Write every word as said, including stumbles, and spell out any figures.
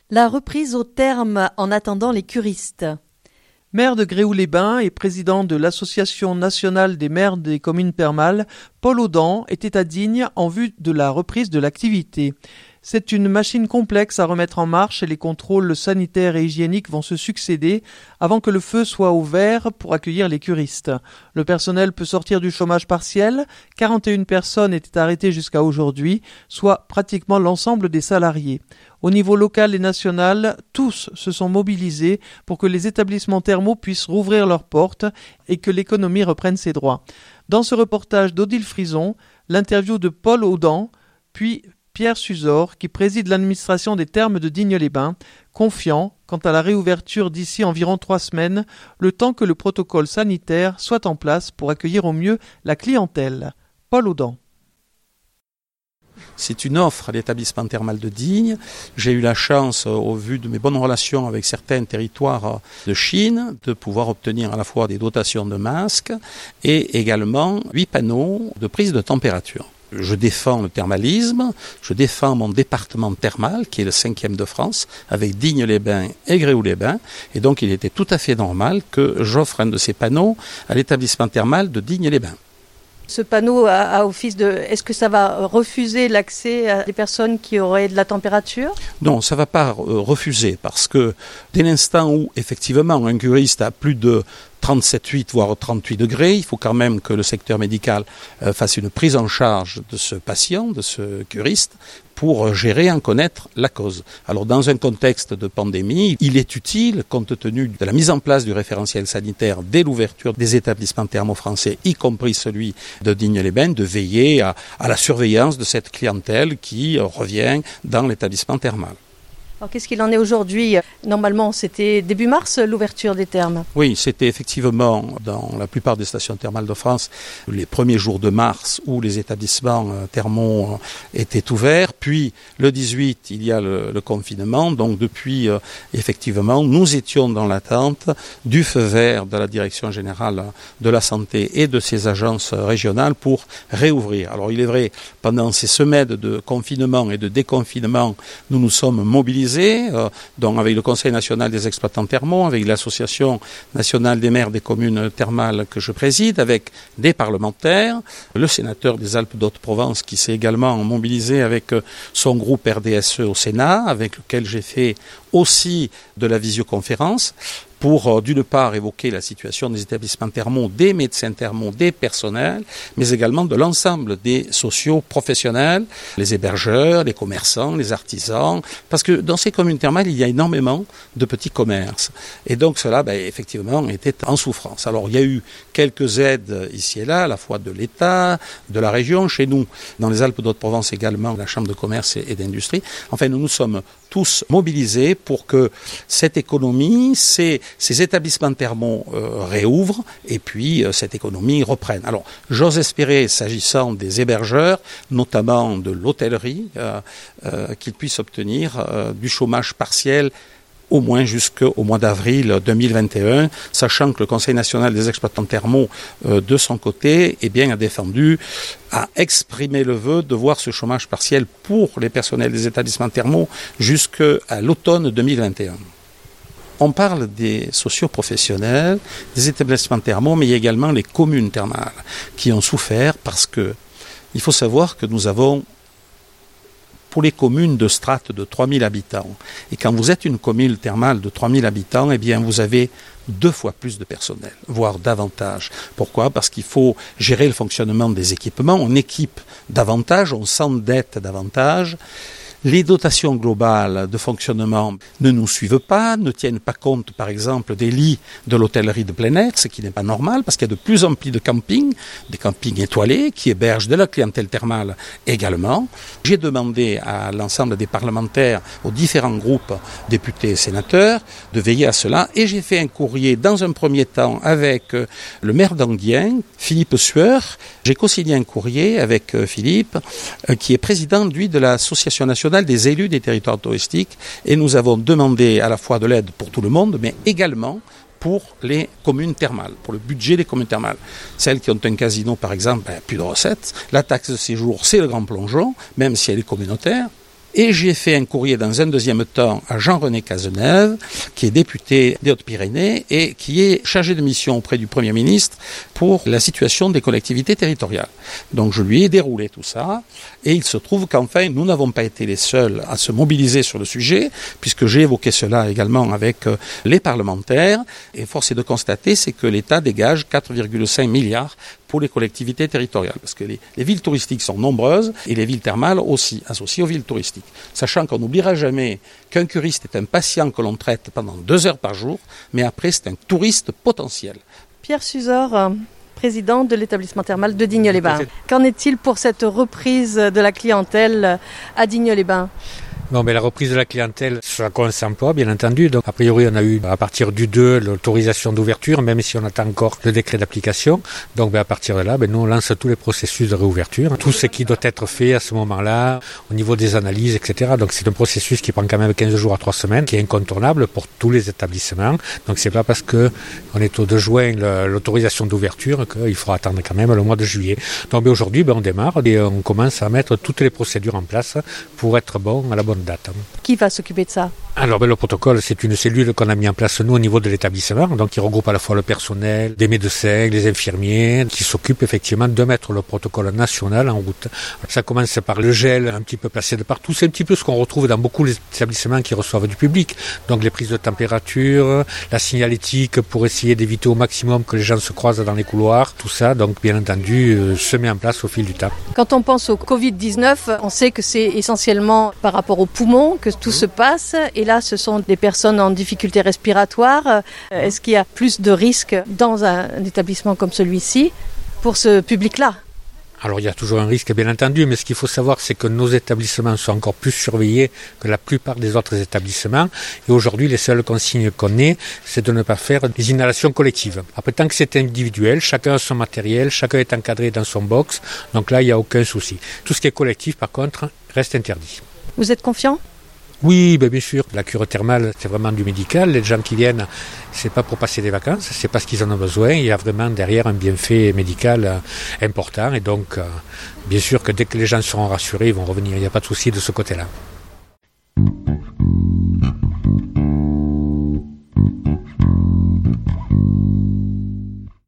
La reprise au terme en attendant les curistes. Maire de Gréoux-les-Bains et président de l'Association nationale des maires des communes thermales, Paul Audan était à Digne en vue de la reprise de l'activité. C'est une machine complexe à remettre en marche et les contrôles sanitaires et hygiéniques vont se succéder avant que le feu soit au vert pour accueillir les curistes. Le personnel peut sortir du chômage partiel. quarante et une personnes étaient arrêtées jusqu'à aujourd'hui, soit pratiquement l'ensemble des salariés. Au niveau local et national, tous se sont mobilisés pour que les établissements thermaux puissent rouvrir leurs portes et que l'économie reprenne ses droits. Dans ce reportage d'Odile Frison, l'interview de Paul Audan, puis Pierre Suzor, qui préside l'administration des thermes de Digne-les-Bains, confiant quant à la réouverture d'ici environ trois semaines, le temps que le protocole sanitaire soit en place pour accueillir au mieux la clientèle. Paul Audan. C'est une offre à l'établissement thermal de Digne. J'ai eu la chance, au vu de mes bonnes relations avec certains territoires de Chine, de pouvoir obtenir à la fois des dotations de masques et également huit panneaux de prise de température. Je défends le thermalisme, je défends mon département thermal, qui est le cinquième de France, avec Digne-les-Bains et Gréoux-les-Bains. Et donc, il était tout à fait normal que j'offre un de ces panneaux à l'établissement thermal de Digne-les-Bains. Ce panneau a, a office de... Est-ce que ça va refuser l'accès à des personnes qui auraient de la température ? Non, ça ne va pas euh, refuser, parce que dès l'instant où, effectivement, un curiste a plus de trente-sept virgule huit voire trente-huit degrés, il faut quand même que le secteur médical euh, fasse une prise en charge de ce patient, de ce curiste, pour gérer, en connaître la cause. Alors, dans un contexte de pandémie, il est utile, compte tenu de la mise en place du référentiel sanitaire dès l'ouverture des établissements thermaux français, y compris celui de Digne-les-Bains, de veiller à, à la surveillance de cette clientèle qui euh, revient dans l'établissement thermal. Alors, qu'est-ce qu'il en est aujourd'hui ? Normalement, c'était début mars, l'ouverture des thermes. Oui, c'était effectivement, dans la plupart des stations thermales de France, les premiers jours de mars où les établissements thermaux étaient ouverts. Puis, le dix-huit, il y a le, le confinement. Donc, depuis, euh, effectivement, nous étions dans l'attente du feu vert de la Direction générale de la santé et de ses agences régionales pour réouvrir. Alors, il est vrai, pendant ces semaines de confinement et de déconfinement, nous nous sommes mobilisés Euh, donc avec le Conseil national des exploitants thermaux, avec l'Association nationale des maires des communes thermales que je préside, avec des parlementaires, le sénateur des Alpes-de-Haute-Provence qui s'est également mobilisé avec son groupe R D S E au Sénat, avec lequel j'ai fait aussi de la visioconférence, pour, d'une part, évoquer la situation des établissements thermaux, des médecins thermaux, des personnels, mais également de l'ensemble des socio-professionnels, les hébergeurs, les commerçants, les artisans, parce que dans ces communes thermales, il y a énormément de petits commerces. Et donc cela, ben, effectivement, était en souffrance. Alors, il y a eu quelques aides ici et là, à la fois de l'État, de la région, chez nous, dans les Alpes-de-Haute-Provence également, la Chambre de commerce et d'industrie. Enfin, nous nous sommes tous mobilisés pour que cette économie, ces, ces établissements thermaux euh, réouvrent et puis euh, cette économie reprenne. Alors, j'ose espérer, s'agissant des hébergeurs, notamment de l'hôtellerie, euh, euh, qu'ils puissent obtenir euh, du chômage partiel au moins jusqu'au mois d'avril deux mille vingt et un, sachant que le Conseil national des exploitants thermaux, euh, de son côté, eh bien, a défendu, a exprimé le vœu de voir ce chômage partiel pour les personnels des établissements thermaux jusqu'à l'automne deux mille vingt et un. On parle des socio-professionnels, des établissements thermaux, mais il y a également les communes thermales qui ont souffert parce que il faut savoir que nous avons pour les communes de strate de trois mille habitants. Et quand vous êtes une commune thermale de trois mille habitants, eh bien, vous avez deux fois plus de personnel, voire davantage. Pourquoi ? Parce qu'il faut gérer le fonctionnement des équipements. On équipe davantage, on s'endette davantage. Les dotations globales de fonctionnement ne nous suivent pas, ne tiennent pas compte, par exemple, des lits de l'hôtellerie de plein air, ce qui n'est pas normal, parce qu'il y a de plus en plus de campings, des campings étoilés, qui hébergent de la clientèle thermale également. J'ai demandé à l'ensemble des parlementaires, aux différents groupes, députés et sénateurs, de veiller à cela, et j'ai fait un courrier, dans un premier temps, avec le maire d'Anguien, Philippe Sueur. J'ai co-signé un courrier avec Philippe, qui est président, lui, de l'Association nationale des élus des territoires touristiques, et nous avons demandé à la fois de l'aide pour tout le monde, mais également pour les communes thermales, pour le budget des communes thermales. Celles qui ont un casino, par exemple, ben, plus de recettes. La taxe de séjour, c'est le grand plongeon, même si elle est communautaire. Et j'ai fait un courrier dans un deuxième temps à Jean-René Cazeneuve, qui est député des Hautes-Pyrénées et qui est chargé de mission auprès du Premier ministre pour la situation des collectivités territoriales. Donc je lui ai déroulé tout ça et il se trouve qu'enfin nous n'avons pas été les seuls à se mobiliser sur le sujet, puisque j'ai évoqué cela également avec les parlementaires, et force est de constater c'est que l'État dégage quatre virgule cinq milliards pour les collectivités territoriales, parce que les, les villes touristiques sont nombreuses et les villes thermales aussi, associées aux villes touristiques. Sachant qu'on n'oubliera jamais qu'un curiste est un patient que l'on traite pendant deux heures par jour, mais après c'est un touriste potentiel. Pierre Suzor, président de l'établissement thermal de Digne-les-Bains. Qu'en est-il pour cette reprise de la clientèle à Digne-les-Bains ? Non, mais la reprise de la clientèle, ça commence pas, bien entendu. Donc, a priori, on a eu, à partir du deux, l'autorisation d'ouverture, même si on attend encore le décret d'application. Donc, ben, à partir de là, ben, nous, on lance tous les processus de réouverture. Tout ce qui doit être fait à ce moment-là, au niveau des analyses, et cetera. Donc, c'est un processus qui prend quand même quinze jours à trois semaines, qui est incontournable pour tous les établissements. Donc, c'est pas parce que on est au deux juin, l'autorisation d'ouverture, qu'il faudra attendre quand même le mois de juillet. Donc, ben, aujourd'hui, ben, on démarre et on commence à mettre toutes les procédures en place pour être bon à la bonne date. Qui va s'occuper de ça ? Alors, ben, le protocole, c'est une cellule qu'on a mis en place, nous, au niveau de l'établissement. Donc, il regroupe à la fois le personnel, des médecins, les infirmiers, qui s'occupent effectivement de mettre le protocole national en route. Ça commence par le gel, un petit peu placé de partout. C'est un petit peu ce qu'on retrouve dans beaucoup d'établissements qui reçoivent du public. Donc, les prises de température, la signalétique pour essayer d'éviter au maximum que les gens se croisent dans les couloirs. Tout ça, donc, bien entendu, euh, se met en place au fil du temps. Quand on pense au covid dix-neuf, on sait que c'est essentiellement par rapport aux poumons que tout se passe. Et là, ce sont des personnes en difficulté respiratoire. Est-ce qu'il y a plus de risques dans un établissement comme celui-ci pour ce public-là ? Alors il y a toujours un risque, bien entendu, mais ce qu'il faut savoir, c'est que nos établissements sont encore plus surveillés que la plupart des autres établissements. Et aujourd'hui, les seules consignes qu'on ait, c'est de ne pas faire des inhalations collectives. Après, tant que c'est individuel, chacun a son matériel, chacun est encadré dans son box, donc là, il n'y a aucun souci. Tout ce qui est collectif, par contre, reste interdit. Vous êtes confiant ? Oui, ben bien sûr. La cure thermale, c'est vraiment du médical. Les gens qui viennent, c'est pas pour passer des vacances, c'est parce qu'ils en ont besoin. Il y a vraiment derrière un bienfait médical important. Et donc, euh, bien sûr que dès que les gens seront rassurés, ils vont revenir. Il n'y a pas de souci de ce côté-là.